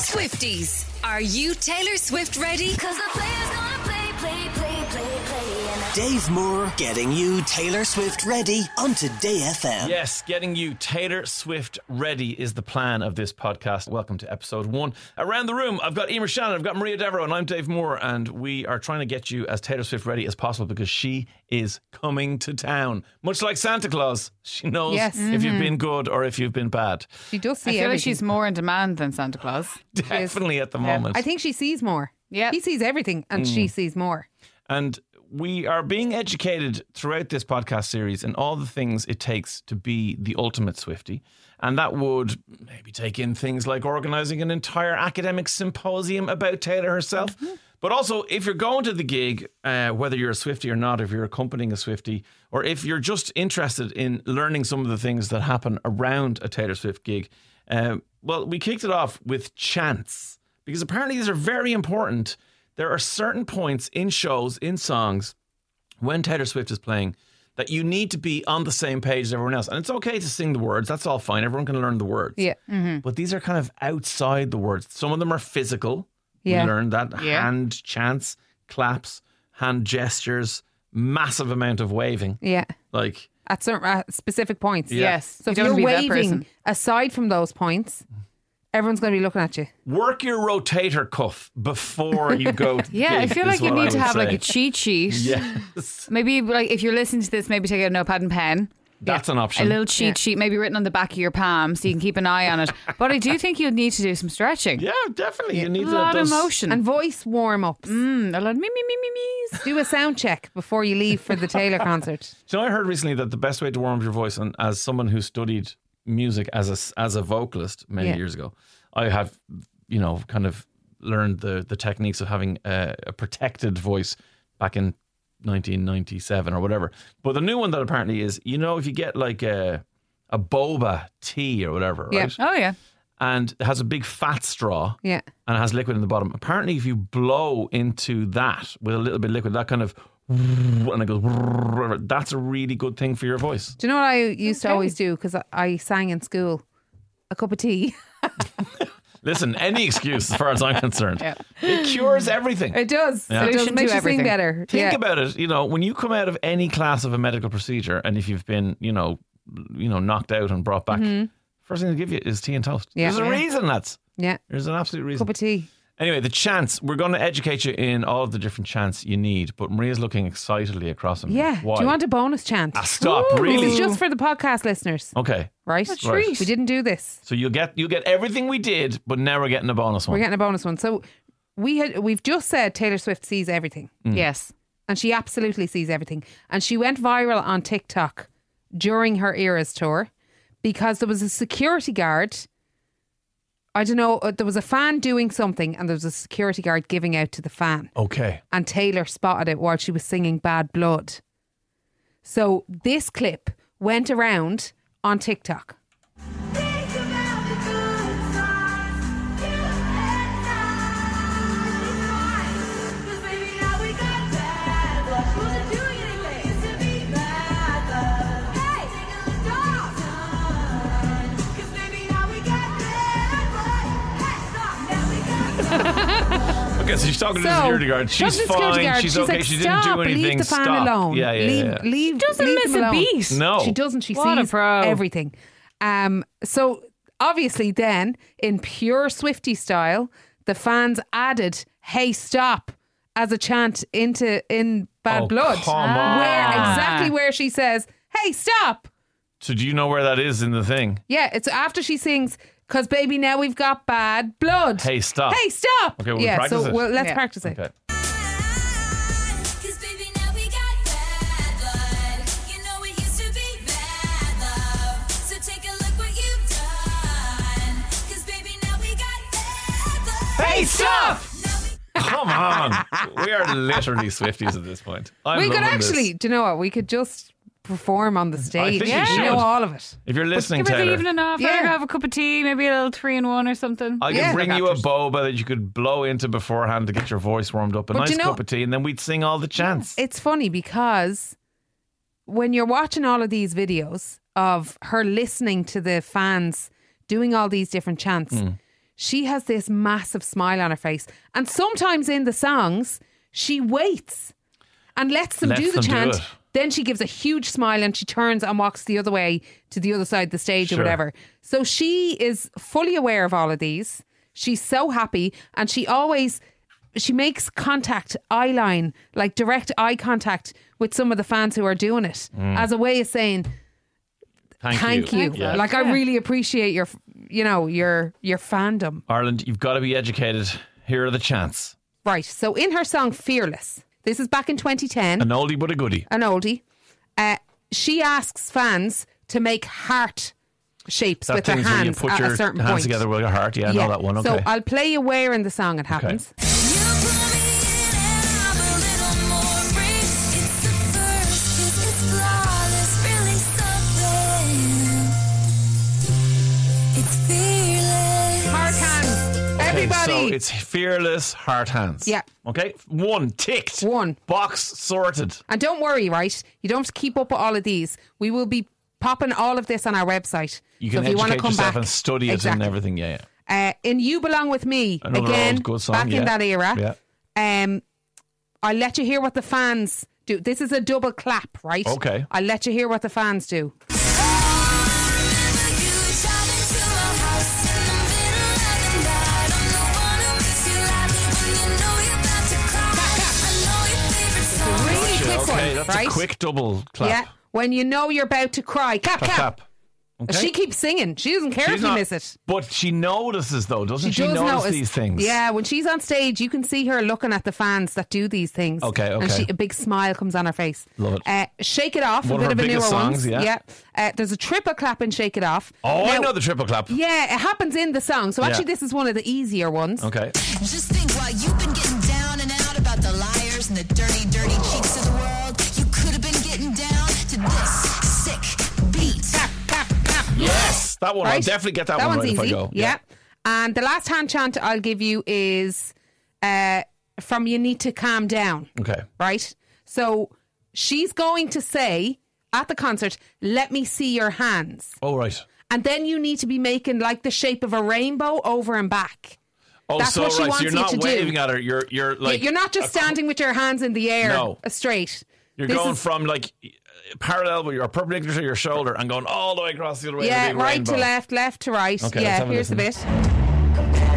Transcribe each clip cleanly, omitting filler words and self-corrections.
Swifties, are you Taylor Swift ready? 'Cause the player's gonna play. Dave Moore getting you Taylor Swift ready on Today FM. Yes, getting you Taylor Swift ready is the plan of this podcast. Welcome to episode 1. Around the room, I've got Emer Shannon, I've got Maria Devereaux, and I'm Dave Moore, and we are trying to get you as Taylor Swift ready as possible because she is coming to town. Much like Santa Claus, she knows if you've been good or if you've been bad. She does see I feel everything. like she's more in demand than Santa Claus. Definitely at the moment. I think she sees more. Yeah. He sees everything and she sees more. And we are being educated throughout this podcast series in all the things it takes to be the ultimate Swiftie. And that would maybe take in things like organising an entire academic symposium about Taylor herself. But also, if you're going to the gig, whether you're a Swiftie or not, if you're accompanying a Swiftie, or if you're just interested in learning some of the things that happen around a Taylor Swift gig, well, we kicked it off with chants. Because apparently these are very important. There are certain points in shows, in songs, when Taylor Swift is playing, that you need to be on the same page as everyone else. And it's okay to sing the words. That's all fine. Everyone can learn the words. Yeah. But these are kind of outside the words. Some of them are physical. Yeah. We learned that. Yeah. Hand chants, claps, hand gestures, massive amount of waving. Yeah. Like, At certain specific points. Yeah. Yes. So if you don't you're wanna be that waving person. aside from those points, everyone's going to be looking at you. work your rotator cuff before you go to the Yeah, I gig feel is like you what I need to would have like say. a cheat sheet. Yes. Maybe like if you're listening to this, maybe take out a notepad and pen. That's an option. A little cheat sheet, maybe written on the back of your palm so you can keep an eye on it. But I do think you'll need to do some stretching. Yeah, definitely. You need A lot of those- motion. And voice warm-ups. A lot of me. Do a sound check before you leave for the Taylor concert. So I heard recently that the best way to warm up your voice, and as someone who studied music as a vocalist many Yeah. years ago, I have, kind of learned the techniques of having a protected voice back in 1997 or whatever. But the new one that apparently is, if you get like a boba tea or whatever, Yeah. right? Oh, yeah. And it has a big fat straw. Yeah. And it has liquid in the bottom. Apparently, if you blow into that with a little bit of liquid, that kind of and it goes. That's a really good thing for your voice. Do you know what I used to always do? Because I sang in school. A cup of tea. Listen, any excuse as far as I'm concerned, Yeah. it cures everything. It does. Yeah. It does. Solution Makes to you everything. sing better. Think about it. When you come out of any class of a medical procedure, and if you've been, knocked out and brought back, first thing they give you is tea and toast. Yeah. There's a reason. Yeah. There's an absolute reason. Cup of tea. Anyway, the chants. We're going to educate you in all of the different chants you need. But Maria's looking excitedly across them. Yeah. Why? Do you want a bonus chant? Stop. This Really? is just for the podcast listeners. Okay. Right? Right. We didn't do this. So you'll get everything we did, but now we're getting a bonus one. We're getting a bonus one. So we've just said Taylor Swift sees everything. Yes. And she absolutely sees everything. And she went viral on TikTok during her Eras tour because there was a security guard. I don't know, there was a fan doing something and there was a security guard giving out to the fan. Okay. And Taylor spotted it while she was singing Bad Blood. So this clip went around on TikTok. Okay, so she's talking to the security guard. She's talking to the security fine. guard. She's She's okay. like, she didn't "Stop, do anything. leave the fan Stop. alone. Yeah, yeah, leave, yeah. leave, Doesn't leave miss them a alone." beat. No. She doesn't. She What a sees pro. everything. So obviously then, in pure Swiftie style, the fans added "Hey, stop" as a chant in Bad Oh, Blood. come on. Exactly where she says, "Hey, stop." So do you know where that is in the thing? Yeah, it's after she sings, "'Cause baby, now we've got bad blood." Hey, stop. Hey, stop. Okay, we'll yeah, practice so it. let's Yeah. practice it. Okay. Hey, stop! Come on. We are literally Swifties at this point. I'm We could loving actually, this. do you know what? We could just perform on the stage. think we We know should. all of it. If you're listening, Give her the Taylor, evening off. Yeah. Let her have a cup of tea, maybe a little 3-in-1 or something. I could Yeah. bring you a After. boba that you could blow into beforehand to get your voice warmed up. A But nice you know- cup of tea, and then we'd sing all the chants. It's funny because when you're watching all of these videos of her listening to the fans doing all these different chants, she has this massive smile on her face. And sometimes in the songs, she waits and lets them do the chant. it. Then she gives a huge smile and she turns and walks the other way to the other side of the stage or Sure. whatever. So she is fully aware of all of these. She's so happy, and she makes contact, eye line, like direct eye contact with some of the fans who are doing it as a way of saying thank you. Yeah. Like, I really appreciate your fandom. Ireland, you've got to be educated. Here are the chants. Right. So in her song Fearless, this is back in 2010. An oldie but a goodie. An oldie. She asks fans to make heart shapes That with their thing's where you hands put at your a certain hands point. together with your heart. Yeah, I know that one. Okay. So I'll play you where in the song it happens. Heart hands. Everybody. So it's fearless heart hands. Yeah. Okay. 1 ticked. 1. Box sorted. And don't worry, right? You don't have to keep up with all of these. We will be popping all of this on our website. You can so if you want to educate come yourself back and study it and everything. Yeah, yeah. In You Belong With Me, Another again, old good song, back in that era. Yeah. I'll let you hear what the fans do. This is a double clap, right? Okay. I'll let you hear what the fans do. Really quick Okay, one, that's right? a quick double clap. Yeah. When you know you're about to cry, clap, clap. Clap. Okay. She keeps singing. She doesn't care She's if you not- miss it. But she notices, though, doesn't she? does Notice these things. Yeah, when she's on stage, you can see her looking at the fans that do these things. Okay, And okay. a big smile comes on her face. Love it. Shake It Off, One a of bit her of a newer biggest one. songs, yeah. There's a triple clap in Shake It Off. Oh, I Now- know the triple clap. Yeah, it happens in the song. So actually, Yeah. this is one of the easier ones. Okay. Just think while you've been getting down and out about the liars and the dirty, dirty cheeks of the world, you could have been getting down to this sick beat. Clap, clap, clap. Yes, that one. I'll Right? definitely get that one one's right easy. if I go. Yeah. And the last hand chant I'll give you is from You Need to Calm Down. Okay. Right? So she's going to say at the concert, let me see your hands. Oh, right. And then you need to be making like the shape of a rainbow over and back. Oh, That's so what she right. wants So you're you not to do. waving at her. You're like You're not just standing with your hands in the air No. straight. You're This going is- from like parallel with your perpendicular to your shoulder and going all the way across the other way. Yeah, with a big right rainbow. to left, left to right. Okay, let's Yeah, have a here's the listen. bit.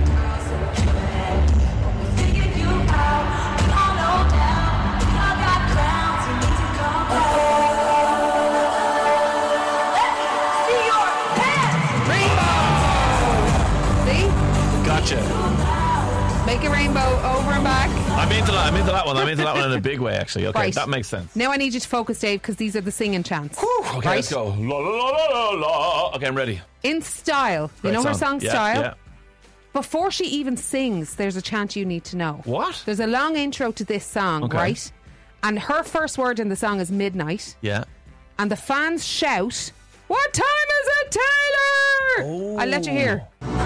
See? Gotcha. Make a rainbow over and back. I'm into that. I'm into that one. I'm into that one in a big way, actually. Okay, Right. that makes sense. Now I need you to focus, Dave, because these are the singing chants. Okay, right? let's go. La, la, la, la, la. Okay, I'm ready. In Style. You Great know her song Yeah, Style? Yeah. Before she even sings, there's a chant you need to know. What? There's a long intro to this song, Okay. right? And her first word in the song is midnight. Yeah. And the fans shout, "What time is it, Taylor?" I'll let you hear.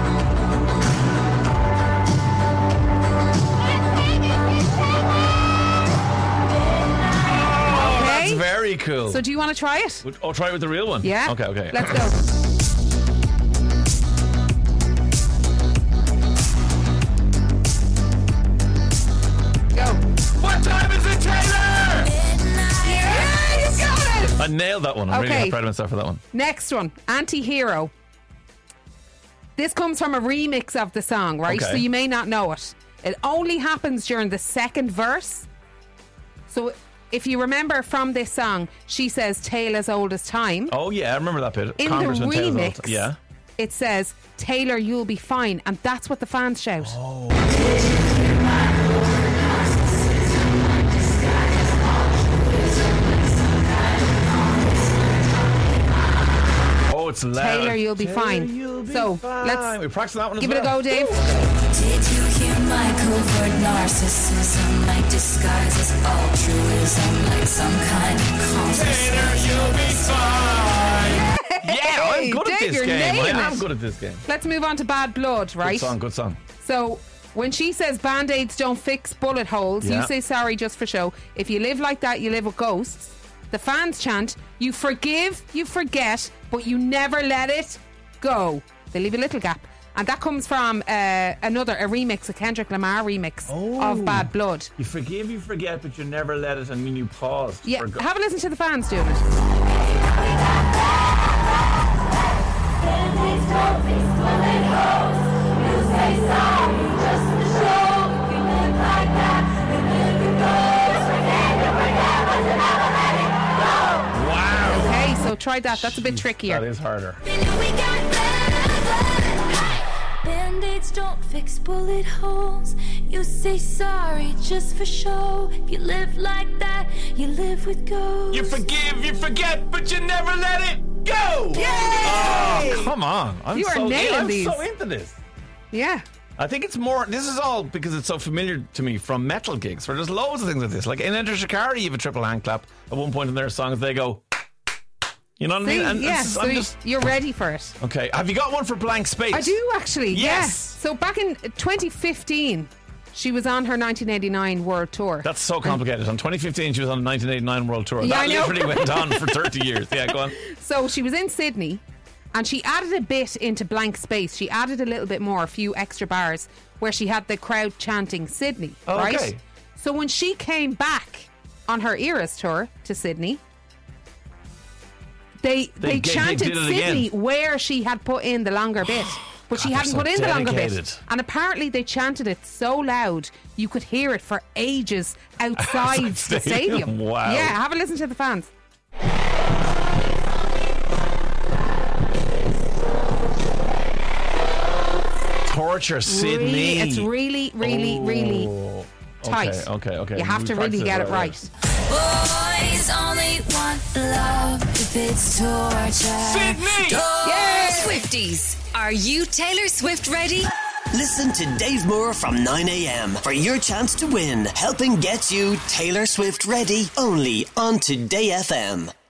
That's very cool. So do you want to try it? Oh, try it with the real one. Yeah? Okay, okay. Let's go. Go. What time is it, Taylor? Yeah, you got it! I nailed that one. I'm Okay. really proud of myself for that one. Next one, Anti-Hero. This comes from a remix of the song, right? Okay. So you may not know it. It only happens during the second verse. So if you remember from this song, she says "Tale as old as time." Oh, yeah, I remember that bit. In Congressman the Taylor's remix, old- Yeah. it says "Taylor, you'll be fine," and that's what the fans shout. Oh, it's loud. Taylor, you'll be fine. You'll be So, fine. let's we practice that one as Give it a well. go, Dave. Did you hear my covert narcissism? My disguise is altruism, like some kind of conspiracy. you'll be fine. Yeah, I'm good Dave, at this you're game. I nailing am it. good at this game. Let's move on to Bad Blood, right? Good song. So when she says Band-Aids don't fix bullet holes, Yeah. you say sorry just for show. If you live like that, you live with ghosts. The fans chant, you forgive, you forget, but you never let it go. They leave a little gap. And that comes from a remix, a Kendrick Lamar remix of Bad Blood. You forgive, you forget, but you never let it, and when you paused. Yeah, have a listen to the fans doing it. Wow. Okay, so try that. That's a bit trickier. That is harder. Band-aids don't fix bullet holes. You say sorry just for show. If you live like that, you live with ghosts. You forgive, you forget, but you never let it go. Yay! Oh, come on. I'm You are nailing these. I'm so into this. Yeah. I think it's more, this is all because it's so familiar to me from metal gigs where there's loads of things like this. Like in Enter Shikari, you have a triple hand clap. At one point in their songs, they go, you know what I mean? And yeah, it's- so I'm just, you're ready for it. okay. Have you got one for Blank Space? I do actually, Yes. yes. So back in 2015, she was on her 1989 world tour. That's so complicated. On 2015, she was on the 1989 World Tour. Yeah, that I know. literally went on for 30 years. Yeah, go on. So she was in Sydney and she added a bit into Blank Space. She added a little bit more, a few extra bars where she had the crowd chanting Sydney, Oh, right? okay. So when she came back on her Eras tour to Sydney, they chanted did it Sydney again. where she had put in the longer bit. But she God, hadn't they're put so in the longer dedicated. bit. And apparently they chanted it so loud you could hear it for ages outside the stadium. Wow. Yeah, have a listen to the fans. Torture Sydney. It's really Oh, tight. Okay. You have We to really practiced get it that, right. Boys only want love if it's torture. Sydney! Swifties, are you Taylor Swift ready? Listen to Dave Moore from 9 a.m. for your chance to win, helping get you Taylor Swift ready only on Today FM.